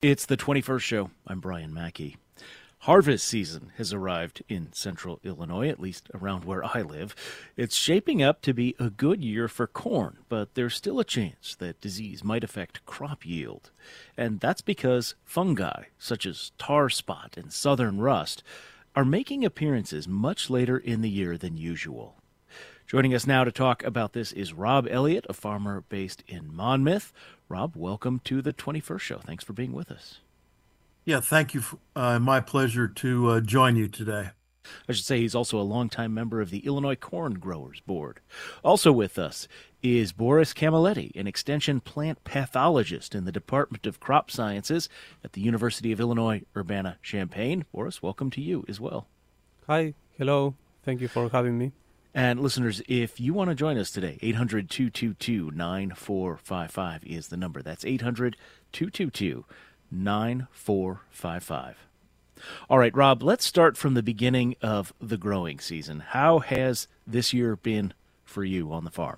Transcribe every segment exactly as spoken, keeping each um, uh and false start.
It's the twenty-first show. I'm Brian Mackey. Harvest season has arrived in central Illinois, at least around where I live. It's shaping up to be a good year for corn, but there's still a chance that disease might affect crop yield. And that's because fungi, such as tar spot and southern rust, are making appearances much later in the year than usual. Joining us now to talk about this is Rob Elliott, a farmer based in Monmouth. Rob, welcome to the twenty-first show. Thanks for being with us. Yeah, thank you. For, uh, my pleasure to uh, join you today. I should say he's also a longtime member of the Illinois Corn Growers Board. Also with us is Boris Camilletti, an extension plant pathologist in the Department of Crop Sciences at the University of Illinois Urbana-Champaign. Boris, welcome to you as well. Hi, hello. Thank you for having me. And listeners, if you want to join us today, eight hundred, two two two, nine four five five is the number. That's eight hundred, two two two, nine four five five. All right, Rob, let's start from the beginning of the growing season. How has this year been for you on the farm?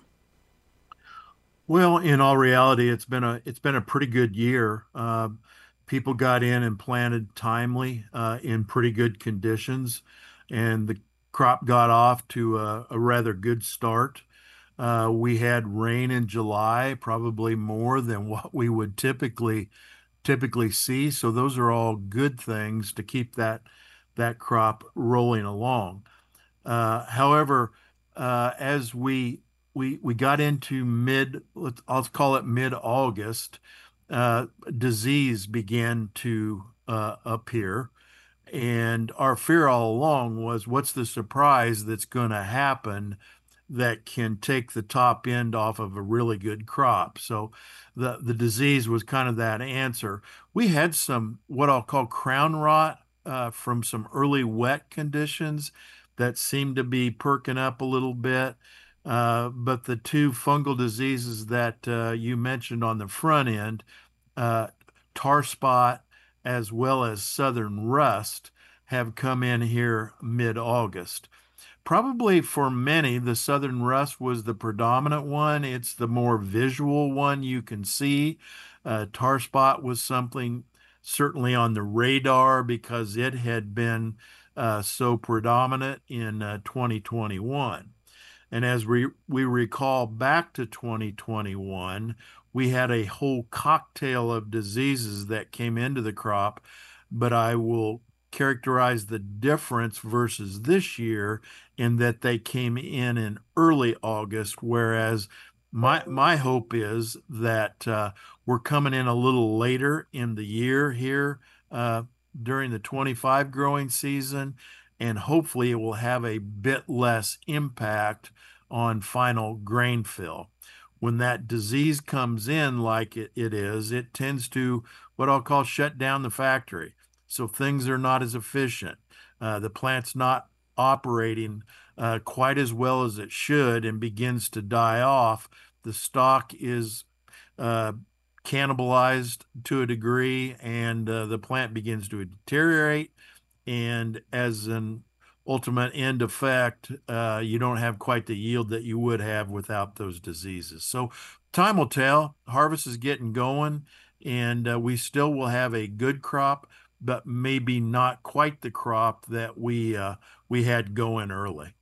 Well, in all reality, it's been a it's been a pretty good year. Uh, people got in and planted timely uh, in pretty good conditions, and the crop got off to a, a rather good start. Uh, we had rain in July, probably more than what we would typically typically see. So those are all good things to keep that that crop rolling along. Uh, however, uh, as we we we got into mid, let's I'll call it mid-August, uh, disease began to uh, appear. And our fear all along was, what's the surprise that's going to happen that can take the top end off of a really good crop? So the, the disease was kind of that answer. We had some what I'll call crown rot uh, from some early wet conditions that seemed to be perking up a little bit. Uh, but the two fungal diseases that uh, you mentioned on the front end, uh, tar spot as well as southern rust, have come in here mid-August. Probably for many, the southern rust was the predominant one. It's the more visual one you can see. Uh, tar spot was something certainly on the radar because it had been uh, so predominant in uh, twenty twenty-one. And as we, we recall back to twenty twenty-one, we had a whole cocktail of diseases that came into the crop, but I will characterize the difference versus this year in that they came in in early August, whereas my my hope is that uh, we're coming in a little later in the year here uh, during the twenty-five growing season, and hopefully it will have a bit less impact on final grain fill. When that disease comes in like it, it is, it tends to what I'll call shut down the factory. So things are not as efficient. Uh, the plant's not operating uh, quite as well as it should and begins to die off. The stock is uh, cannibalized to a degree, and uh, the plant begins to deteriorate. And as an ultimate end effect, uh, you don't have quite the yield that you would have without those diseases. So time will tell. Harvest is getting going, and uh, we still will have a good crop, but maybe not quite the crop that we uh, we had going early.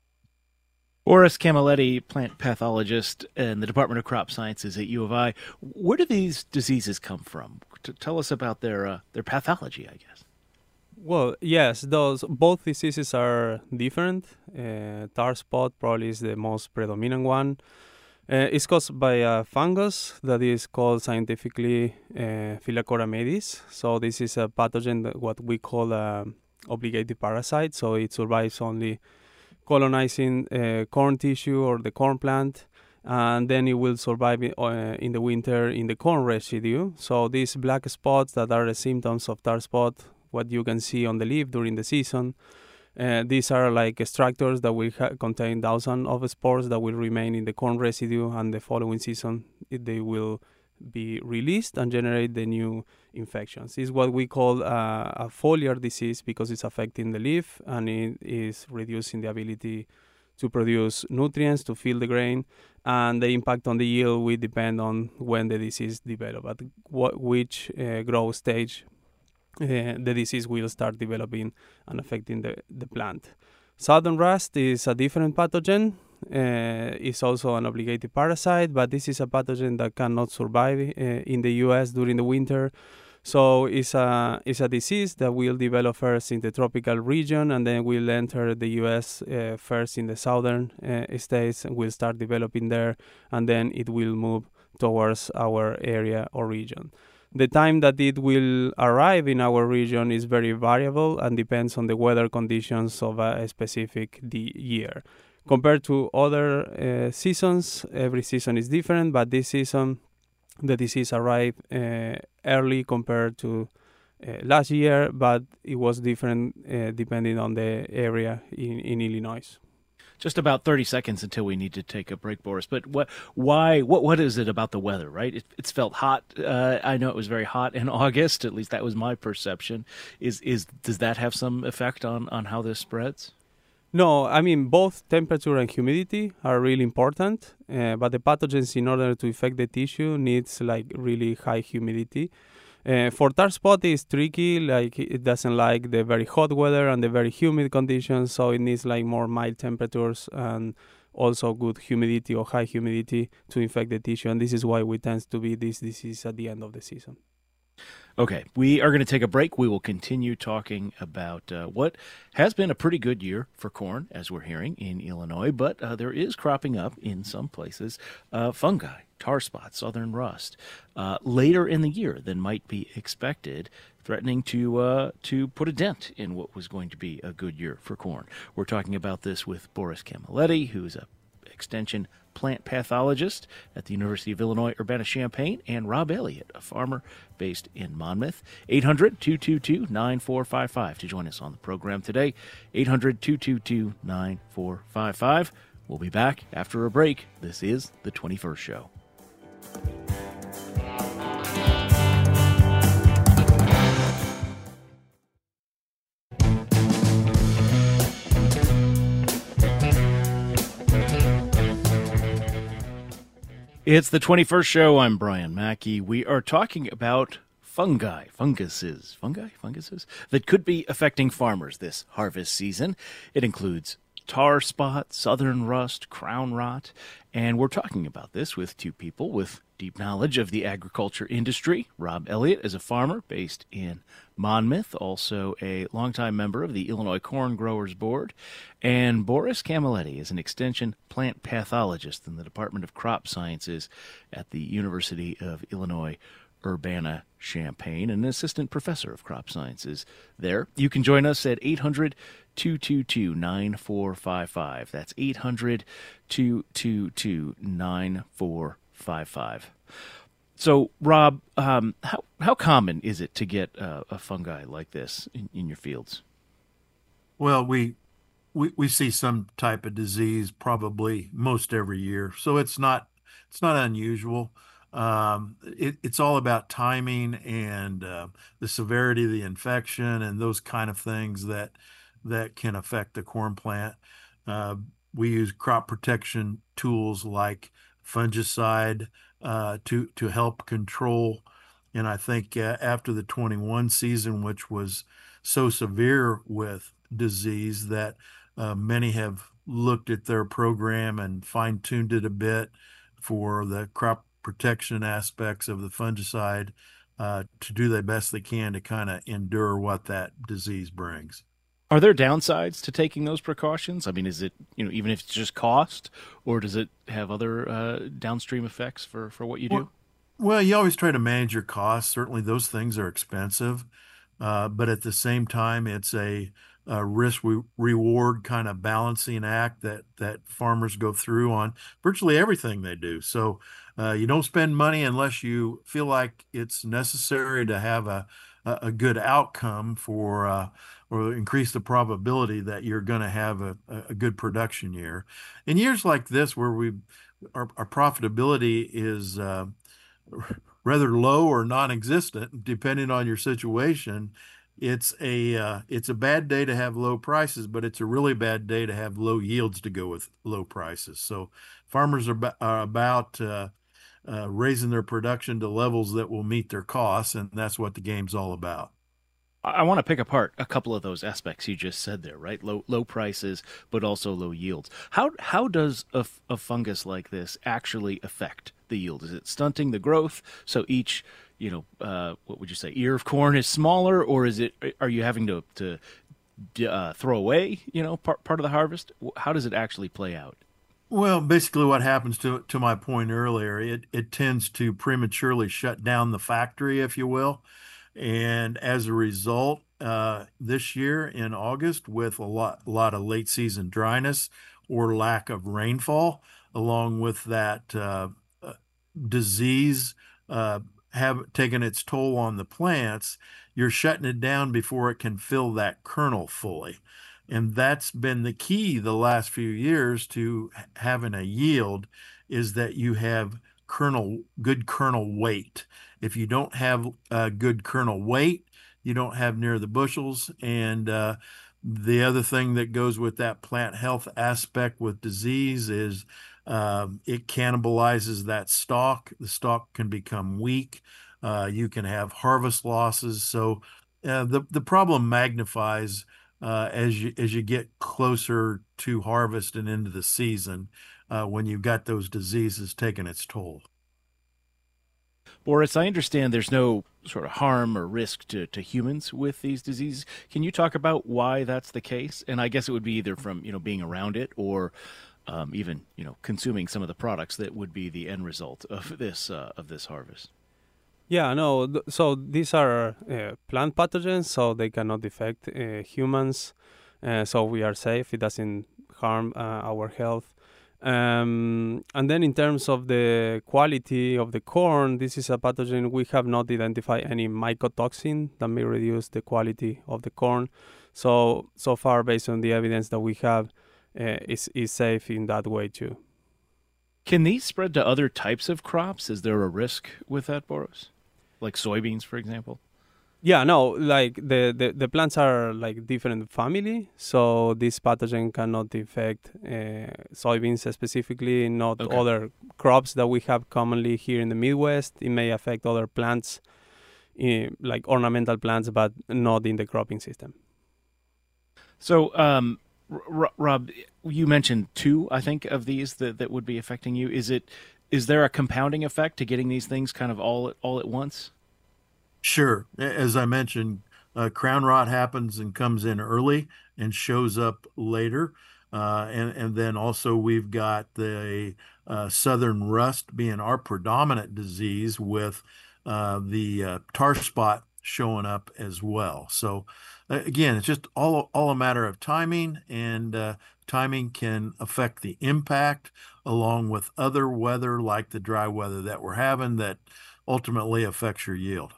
Boris Camilletti, plant pathologist in the Department of Crop Sciences at U of I. Where do these diseases come from? T- tell us about their uh, their pathology, I guess. Well, yes, those both diseases are different. Uh, tar spot probably is the most predominant one. Uh, it's caused by a fungus that is called scientifically uh, Phyllocora maydis. So this is a pathogen that what we call a obligated parasite. So it survives only colonizing uh, corn tissue or the corn plant, and then it will survive in, uh, in the winter in the corn residue. So these black spots that are the symptoms of tar spot, what you can see on the leaf during the season, Uh, these are like extractors that will ha- contain thousands of spores that will remain in the corn residue, and the following season it, they will be released and generate the new infections. It's what we call uh, a foliar disease because it's affecting the leaf and it is reducing the ability to produce nutrients to fill the grain, and the impact on the yield will depend on when the disease develops, at what, which uh, growth stage uh, the disease will start developing and affecting the, the plant. Southern rust is a different pathogen. Uh, it's also an obligated parasite, but this is a pathogen that cannot survive uh, in the U S during the winter. So it's a, it's a disease that will develop first in the tropical region, and then will enter the U S uh, first in the southern uh, states, and will start developing there, and then it will move towards our area or region. The time that it will arrive in our region is very variable and depends on the weather conditions of a specific de- year. Compared to other uh, seasons, every season is different, but this season the disease arrived uh, early compared to uh, last year, but it was different uh, depending on the area in, in Illinois. Just about thirty seconds until we need to take a break, Boris. But what, why, what, what is it about the weather, right? It, it's felt hot. Uh, I know it was very hot in August. At least that was my perception. Is, is, does that have some effect on, on how this spreads? No, I mean, both temperature and humidity are really important, uh, but the pathogens, in order to affect the tissue, needs like really high humidity. Uh, for tar spot, it's tricky, like it doesn't like the very hot weather and the very humid conditions, so it needs like more mild temperatures and also good humidity or high humidity to infect the tissue, and this is why we tend to be this disease at the end of the season. Okay, we are going to take a break. We will continue talking about uh, what has been a pretty good year for corn, as we're hearing in Illinois, but uh, there is cropping up in some places uh, fungi, tar spot, southern rust, uh, later in the year than might be expected, threatening to uh, to put a dent in what was going to be a good year for corn. We're talking about this with Boris Camilletti, who's a extension plant pathologist at the University of Illinois Urbana-Champaign, and Rob Elliott, a farmer based in Monmouth. eight hundred, two two two, nine four five five to join us on the program today. eight hundred, two two two, nine four five five. We'll be back after a break. This is The twenty-first Show. It's The twenty-first Show. I'm Brian Mackey. We are talking about fungi, funguses, fungi, funguses that could be affecting farmers this harvest season. It includes tar spot, southern rust, crown rot, and we're talking about this with two people with deep knowledge of the agriculture industry. Rob Elliott is a farmer based in Monmouth, also a longtime member of the Illinois Corn Growers Board, and Boris Camilletti is an extension plant pathologist in the Department of Crop Sciences at the University of Illinois Urbana-Champaign, and an assistant professor of crop sciences there. You can join us at eight hundred, two two two, nine four five five. That's eight hundred, two two two, nine four five five. So, Rob, um, how how common is it to get uh, a fungi like this in, in your fields? Well, we, we we see some type of disease probably most every year, so it's not it's not unusual. Um, it, it's all about timing and uh, the severity of the infection and those kind of things that that can affect the corn plant. Uh, we use crop protection tools like fungicide uh, to to help control. And I think uh, after the twenty-one season, which was so severe with disease that uh, many have looked at their program and fine-tuned it a bit for the crop protection aspects of the fungicide uh, to do the best they can to kind of endure what that disease brings. Are there downsides to taking those precautions? I mean, is it, you know, even if it's just cost, or does it have other uh, downstream effects for, for what you do? Well, well, you always try to manage your costs. Certainly those things are expensive, uh, but at the same time, it's a, a risk re- reward kind of balancing act that, that farmers go through on virtually everything they do. So uh, you don't spend money unless you feel like it's necessary to have a, a, a good outcome for uh, or increase the probability that you're going to have a, a good production year. In years like this, where we our, our profitability is uh, rather low or non-existent, depending on your situation, it's a uh, it's a bad day to have low prices, but it's a really bad day to have low yields to go with low prices. So farmers are, ba- are about uh, uh, raising their production to levels that will meet their costs, and that's what the game's all about. I, I want to pick apart a couple of those aspects you just said there, right? Low low prices, but also low yields. How how does a, f- a fungus like this actually affect the yield? Is it stunting the growth? So each you know, uh, what would you say, ear of corn is smaller, or is it? Are you having to to uh, throw away, you know, part part of the harvest? How does it actually play out? Well, basically, what happens to to my point earlier, it it tends to prematurely shut down the factory, if you will, and as a result, uh, this year in August, with a lot a lot of late season dryness or lack of rainfall, along with that uh, uh, disease uh, have taken its toll on the plants, you're shutting it down before it can fill that kernel fully. And that's been the key the last few years to having a yield is that you have kernel, good kernel weight. If you don't have a good kernel weight, you don't have near the bushels. And uh, the other thing that goes with that plant health aspect with disease is um, it cannibalizes that stalk. The stalk can become weak. Uh, you can have harvest losses. So uh, the the problem magnifies uh, as you as you get closer to harvest and into the season uh, when you've got those diseases taking its toll. Boris, I understand there's no sort of harm or risk to, to humans with these diseases. Can you talk about why that's the case? And I guess it would be either from, you know, being around it or um, even, you know, consuming some of the products that would be the end result of this uh, of this harvest. Yeah, no. th- So these are uh, plant pathogens, so they cannot affect uh, humans. Uh, so we are safe. It doesn't harm uh, our health. Um, and then in terms of the quality of the corn, this is a pathogen we have not identified any mycotoxin that may reduce the quality of the corn. So so far, based on the evidence that we have, uh, is is safe in that way too. Can these spread to other types of crops? Is there a risk with that, Boris? Like soybeans, for example? Yeah, no, like the, the, the plants are like different family, so this pathogen cannot infect uh, soybeans specifically, not Okay. other crops that we have commonly here in the Midwest. It may affect other plants, uh, like ornamental plants, but not in the cropping system. So, um, R- Rob, you mentioned two, I think, of these that, that would be affecting you. Is it is there a compounding effect to getting these things kind of all all at once? Sure. As I mentioned, uh, crown rot happens and comes in early and shows up later. Uh, and, and then also we've got the uh, southern rust being our predominant disease with uh, the uh, tar spot showing up as well. So uh, again, it's just all, all a matter of timing, and uh, timing can affect the impact along with other weather like the dry weather that we're having that ultimately affects your yield.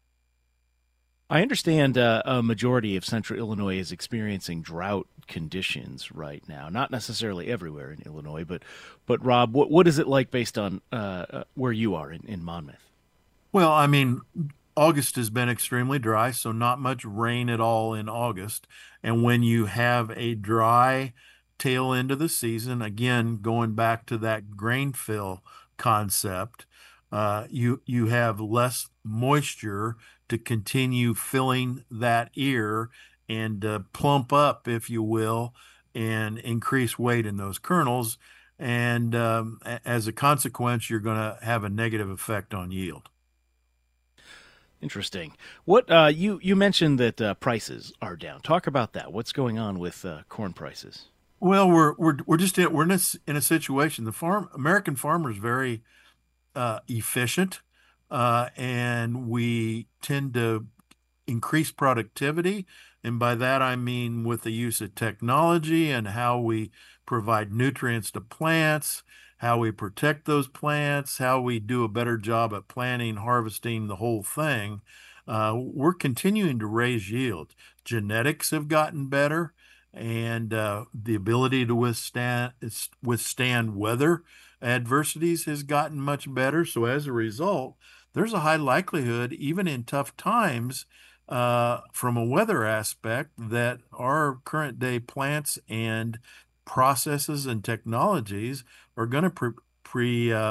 I understand uh, a majority of central Illinois is experiencing drought conditions right now. Not necessarily everywhere in Illinois, but but Rob, what what is it like based on uh, uh, where you are in, in Monmouth? Well, I mean, August has been extremely dry, so not much rain at all in August. And when you have a dry tail end of the season, again, going back to that grain fill concept, uh, you you have less moisture to continue filling that ear and uh, plump up, if you will, and increase weight in those kernels. And um, a- as a consequence, you're going to have a negative effect on yield. Interesting. What uh, you you mentioned that uh, prices are down. Talk about that. What's going on with uh, corn prices? Well, we're we're we're just in, we're in a, s- in a situation. The farm American farmer is very uh, efficient, uh, and we tend to increase productivity. And by that, I mean with the use of technology and how we provide nutrients to plants, how we protect those plants, how we do a better job at planting, harvesting the whole thing. Uh, we're continuing to raise yield. Genetics have gotten better, and uh, the ability to withstand withstand weather adversities has gotten much better. So as a result, there's a high likelihood, even in tough times, uh, from a weather aspect that our current day plants and processes and technologies are going to pre, pre uh,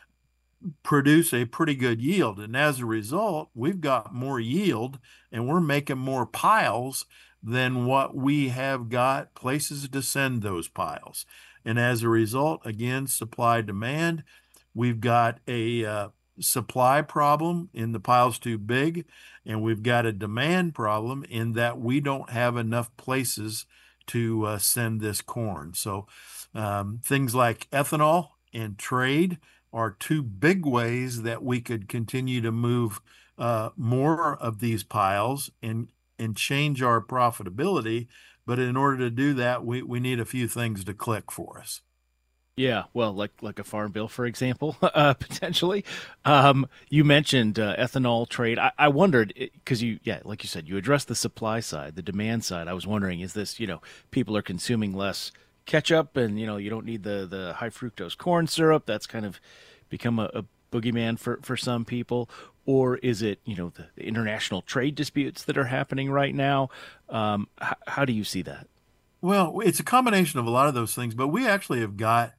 produce a pretty good yield. And as a result, we've got more yield and we're making more piles than what we have got places to send those piles. And as a result, again, supply demand, we've got a uh, supply problem in the pile's too big, and we've got a demand problem in that we don't have enough places to uh, send this corn. So um, things like ethanol and trade are two big ways that we could continue to move uh, more of these piles and and change our profitability. But in order to do that, we, we need a few things to click for us. Yeah, well, like like a farm bill, for example, uh, potentially. Um, you mentioned uh, ethanol trade. I, I wondered because you, yeah, like you said, you addressed the supply side, the demand side. I was wondering, is this, you know, people are consuming less ketchup, and you know, you don't need the the high fructose corn syrup. That's kind of become a, a boogeyman for for some people, or is it, you know, the, the international trade disputes that are happening right now? Um, h- how do you see that? Well, it's a combination of a lot of those things, but we actually have got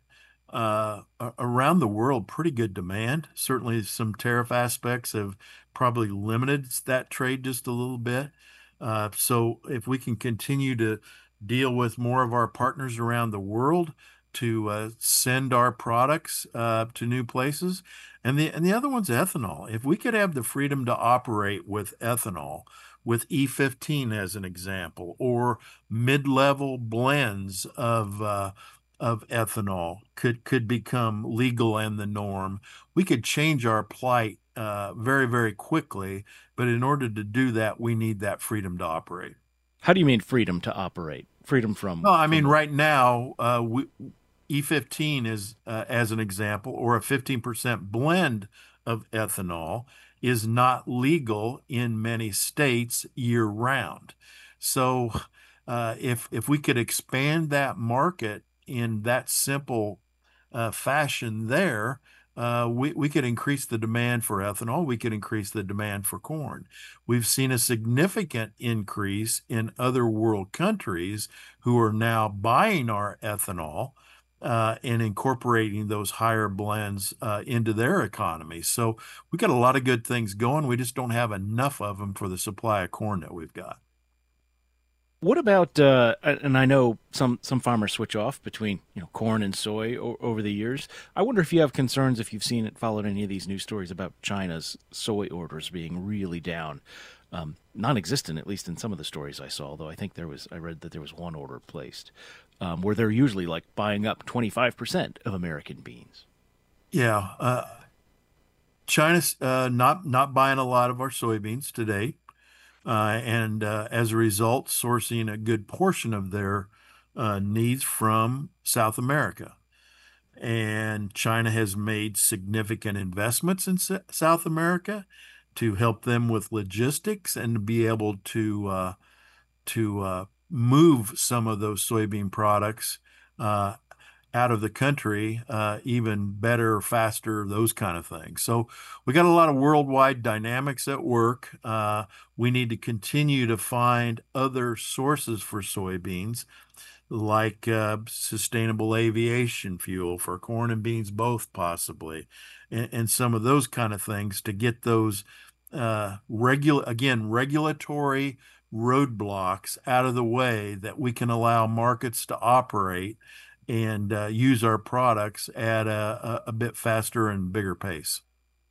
uh, around the world pretty good demand. Certainly, some tariff aspects have probably limited that trade just a little bit. Uh, so, if we can continue to deal with more of our partners around the world to uh, send our products uh, to new places, and the and the other one's ethanol. If we could have the freedom to operate with ethanol, with E fifteen as an example, or mid-level blends of uh, of ethanol could could become legal and the norm. We could change our plight uh, very, very quickly, but in order to do that, we need that freedom to operate. How do you mean freedom to operate? Freedom from Well, I from mean, what? right now, uh, we, E fifteen is, uh, as an example, or a fifteen percent blend of ethanol is not legal in many states year round. So, uh, if if we could expand that market in that simple uh, fashion, there, uh, we we could increase the demand for ethanol. We could increase the demand for corn. We've seen a significant increase in other world countries who are now buying our ethanol uh, and incorporating those higher blends uh, into their economy. So we got a lot of good things going. We just don't have enough of them for the supply of corn that we've got. What about uh, and I know some some farmers switch off between, you know, corn and soy o- over the years. I wonder if you have concerns, if you've seen it, followed any of these news stories about China's soy orders being really down, um, non-existent, at least in some of the stories I saw. Though I think there was, I read that there was one order placed um, where they're usually like buying up twenty-five percent of American beans. Yeah, uh, China's uh, not not buying a lot of our soybeans today, uh, and uh, as a result, sourcing a good portion of their uh, needs from South America. And China has made significant investments in S- South America to help them with logistics and to be able to uh, to uh, move some of those soybean products uh, out of the country uh, even better, faster, those kind of things. So we got a lot of worldwide dynamics at work. Uh, we need to continue to find other sources for soybeans, like uh, sustainable aviation fuel for corn and beans, both possibly, and, and some of those kind of things to get those uh, regular, again, regulatory roadblocks out of the way that we can allow markets to operate and uh, use our products at a, a, a bit faster and bigger pace.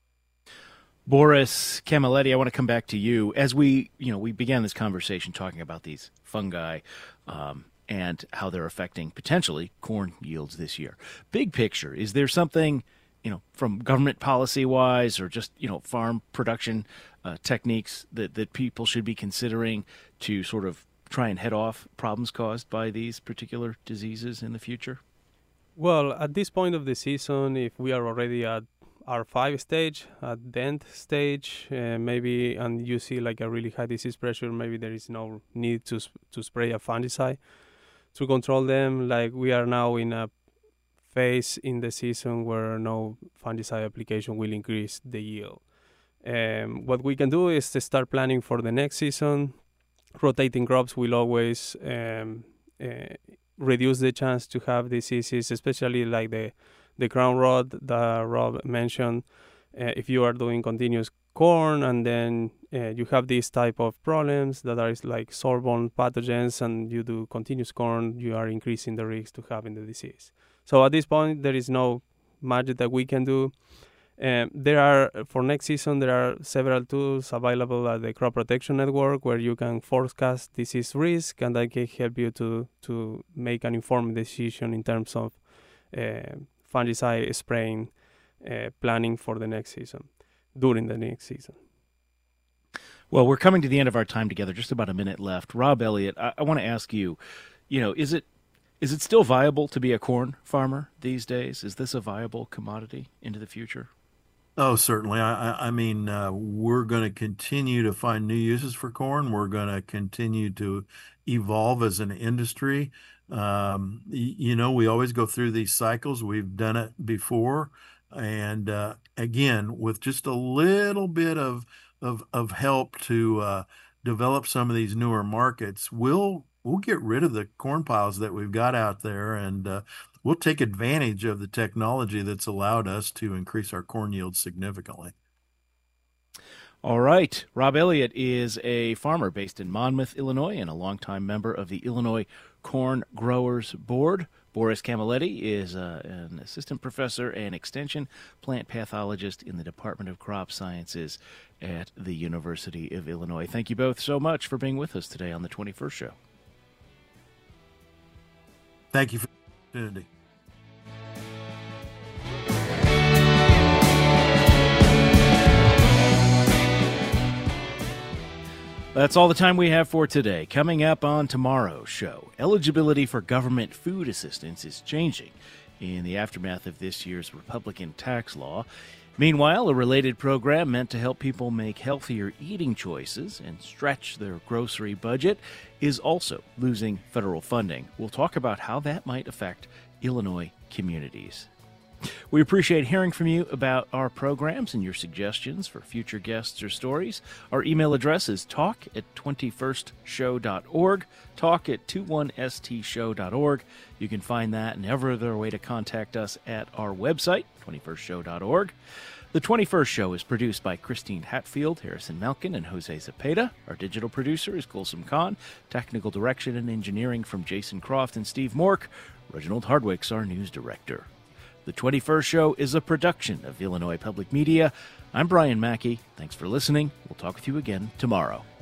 Boris Camilletti, I want to come back to you. As we, you know, we began this conversation talking about these fungi um, and how they're affecting potentially corn yields this year. Big picture, is there something, you know, from government policy wise or just, you know, farm production uh, techniques that, that people should be considering to sort of try and head off problems caused by these particular diseases in the future? Well, at this point of the season, if we are already at R five stage, at dent stage, uh, maybe, and you see like a really high disease pressure, maybe there is no need to sp- to spray a fungicide to control them. Like we are now in a phase in the season where no fungicide application will increase the yield. Um, what we can do is to start planning for the next season. Rotating crops will always um, uh, reduce the chance to have diseases, especially like the, the crown rot that Rob mentioned. Uh, if you are doing continuous corn and then uh, you have these type of problems that are like soil-borne pathogens and you do continuous corn, you are increasing the risk to having the disease. So at this point, there is no magic that we can do. Um, there are, for next season, there are several tools available at the Crop Protection Network where you can forecast disease risk, and that can help you to, to make an informed decision in terms of uh, fungicide spraying, uh, planning for the next season, during the next season. Well, we're coming to the end of our time together, just about a minute left. Rob Elliott, I, I want to ask you, you know, is it is it still viable to be a corn farmer these days? Is this a viable commodity into the future? Oh, certainly. I, I mean, uh, we're going to continue to find new uses for corn. We're going to continue to evolve as an industry. Um, y- you know, we always go through these cycles. We've done it before. And uh, again, with just a little bit of of, of help to uh, develop some of these newer markets, we'll we'll get rid of the corn piles that we've got out there, and uh, we'll take advantage of the technology that's allowed us to increase our corn yield significantly. All right. Rob Elliott is a farmer based in Monmouth, Illinois, and a longtime member of the Illinois Corn Growers Board. Boris Camilletti is uh, an assistant professor and extension plant pathologist in the Department of Crop Sciences at the University of Illinois. Thank you both so much for being with us today on the twenty-first Show. Thank you for the opportunity. That's all the time we have for today. Coming up on tomorrow's show, eligibility for government food assistance is changing in the aftermath of this year's Republican tax law. Meanwhile, a related program meant to help people make healthier eating choices and stretch their grocery budget is also losing federal funding. We'll talk about how that might affect Illinois communities. We appreciate hearing from you about our programs and your suggestions for future guests or stories. Our email address is talk at twenty-first show dot org, talk at twenty-one s t show dot org. You can find that and every other way to contact us at our website, twenty-first show dot org. The twenty-first Show is produced by Christine Hatfield, Harrison Malkin, and Jose Zepeda. Our digital producer is Kulsum Khan. Technical direction and engineering from Jason Croft and Steve Mork. Reginald Hardwick's our news director. The twenty-first Show is a production of Illinois Public Media. I'm Brian Mackey. Thanks for listening. We'll talk with you again tomorrow.